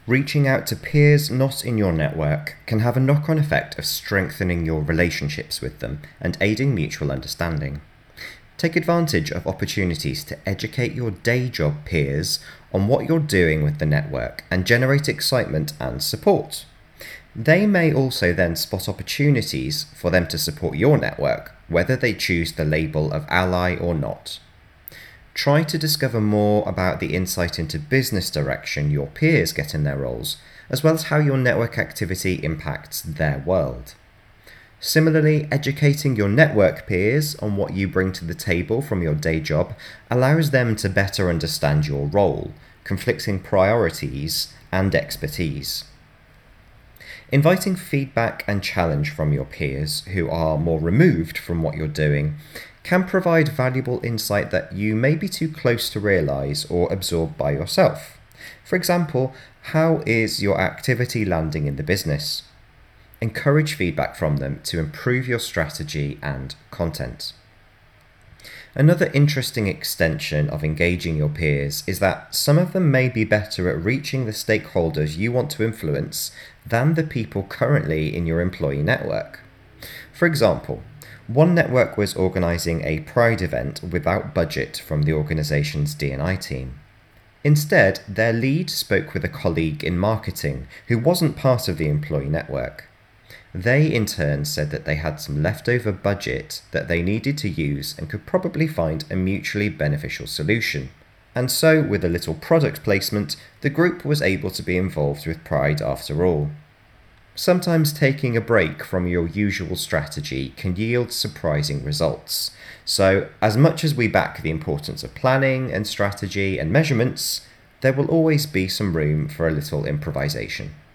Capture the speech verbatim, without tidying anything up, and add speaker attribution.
Speaker 1: Reaching out to peers not in your network can have a knock-on effect of strengthening your relationships with them and aiding mutual understanding. Take advantage of opportunities to educate your day job peers on what you're doing with the network and generate excitement and support. They may also then spot opportunities for them to support your network, whether they choose the label of ally or not. Try to discover more about the insight into business direction your peers get in their roles, as well as how your network activity impacts their world. Similarly, educating your network peers on what you bring to the table from your day job allows them to better understand your role, conflicting priorities, and expertise. Inviting feedback and challenge from your peers who are more removed from what you're doing can provide valuable insight that you may be too close to realise or absorb by yourself. For example, how is your activity landing in the business? Encourage feedback from them to improve your strategy and content. Another interesting extension of engaging your peers is that some of them may be better at reaching the stakeholders you want to influence than the people currently in your employee network. For example, one network was organising a Pride event without budget from the organisation's D and I team. Instead, their lead spoke with a colleague in marketing who wasn't part of the employee network. They in turn said that they had some leftover budget that they needed to use and could probably find a mutually beneficial solution. And so, with a little product placement, the group was able to be involved with Pride after all. Sometimes taking a break from your usual strategy can yield surprising results. So, as much as we back the importance of planning and strategy and measurements, there will always be some room for a little improvisation.